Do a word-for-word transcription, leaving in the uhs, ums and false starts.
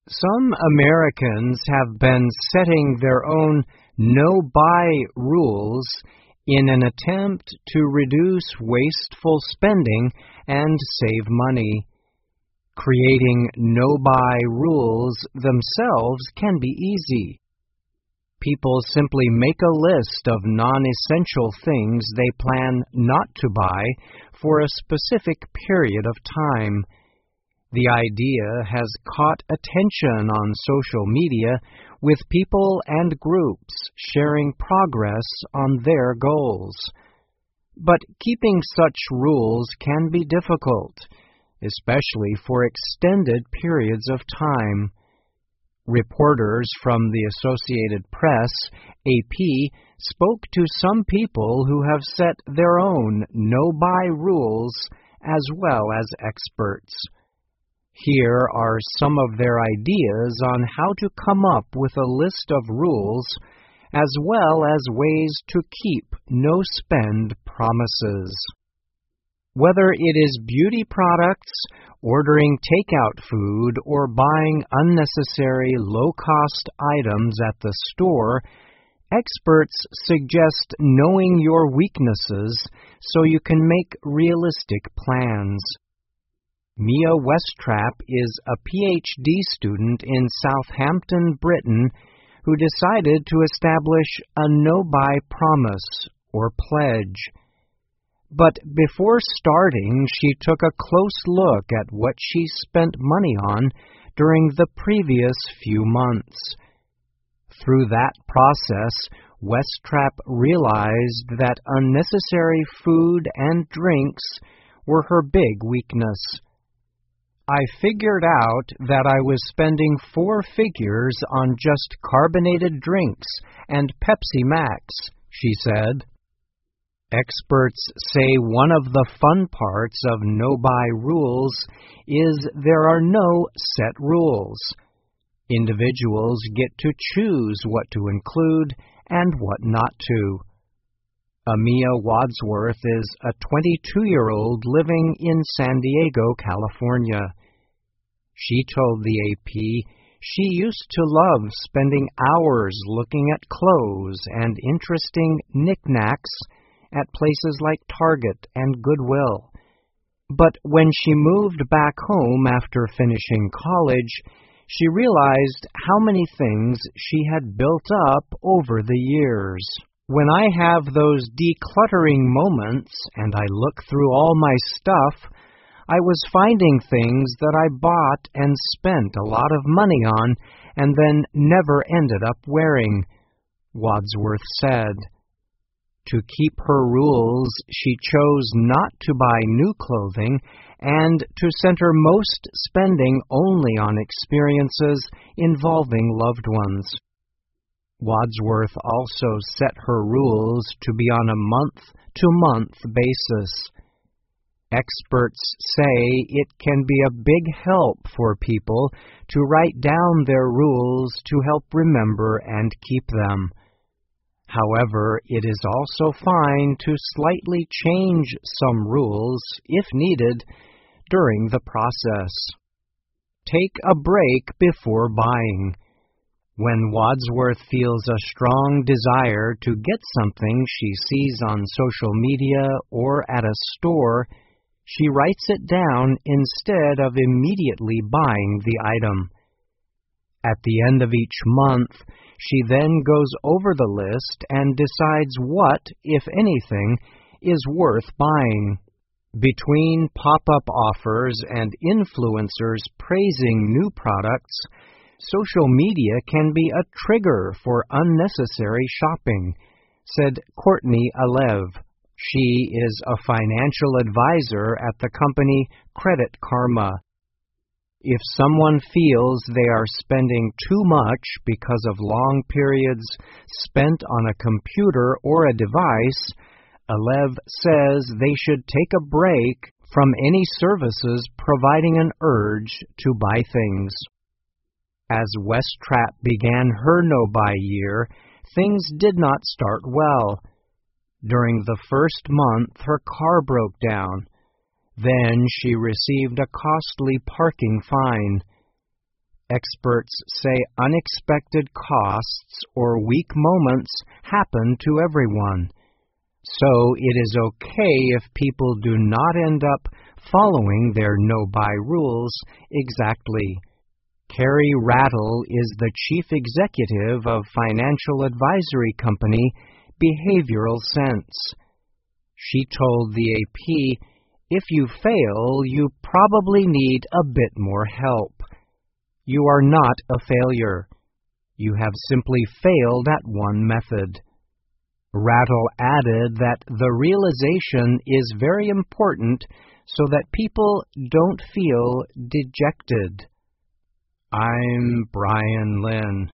Some Americans have been setting their own no-buy rules in an attempt to reduce wasteful spending and save money. Creating no-buy rules themselves can be easy. People simply make a list of non-essential things they plan not to buy for a specific period of time. The idea has caught attention on social media, with people and groups sharing progress on their goals. But keeping such rules can be difficult, especially for extended periods of time. Reporters from the Associated Press, A P, spoke to some people who have set their own no-buy rules as well as experts. Here are some of their ideas on how to come up with a list of rules, as well as ways to keep no-spend promises. Whether it is beauty products, ordering takeout food, or buying unnecessary low-cost items at the store, experts suggest knowing your weaknesses so you can make realistic plans. Mia Westrap is a P H D student in Southampton, Britain, who decided to establish a no-buy promise or pledge. But before starting, she took a close look at what she spent money on during the previous few months. Through that process, Westrap realized that unnecessary food and drinks were her big weakness. I figured out that I was spending four figures on just carbonated drinks and Pepsi Max, she said. Experts say one of the fun parts of no-buy rules is there are no set rules. Individuals get to choose what to include and what not to. Amia Wadsworth is a twenty-two-year-old living in San Diego, California. She told the A P she used to love spending hours looking at clothes and interesting knickknacks at places like Target and Goodwill. But when she moved back home after finishing college, she realized how many things she had built up over the years. When I have those decluttering moments and I look through all my stuff, I was finding things that I bought and spent a lot of money on and then never ended up wearing, Wadsworth said. To keep her rules, she chose not to buy new clothing and to center most spending only on experiences involving loved ones. Wadsworth also set her rules to be on a month-to-month basis. Experts say it can be a big help for people to write down their rules to help remember and keep them. However, it is also fine to slightly change some rules, if needed, during the process. Take a break before buying. When Wadsworth feels a strong desire to get something she sees on social media or at a store, she writes it down instead of immediately buying the item. At the end of each month, she then goes over the list and decides what, if anything, is worth buying. Between pop-up offers and influencers praising new products, social media can be a trigger for unnecessary shopping, said Courtney Alev. She is a financial advisor at the company Credit Karma. If someone feels they are spending too much because of long periods spent on a computer or a device, Alev says they should take a break from any services providing an urge to buy things. As Westrap began her no-buy year, things did not start well. During the first month, her car broke down. Then she received a costly parking fine. Experts say unexpected costs or weak moments happen to everyone. So it is okay if people do not end up following their no-buy rules exactly. Carrie Rattle is the chief executive of financial advisory company Behavioral Sense. She told the A P, "If you fail, you probably need a bit more help. You are not a failure. You have simply failed at one method." Rattle added that the realization is very important so that people don't feel dejected. I'm Brian Lynn.